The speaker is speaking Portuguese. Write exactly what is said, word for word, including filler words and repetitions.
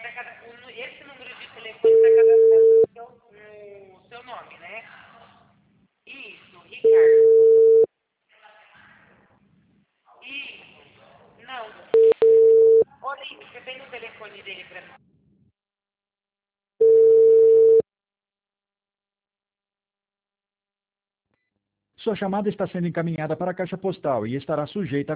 tá cada, o, esse número de telefone está cadastrado no seu, no seu nome, né? Isso, Ricardo. Isso. Não. Ô, Lipe, você tem o telefone dele para mim? Sua chamada está sendo encaminhada para a caixa postal e estará sujeita a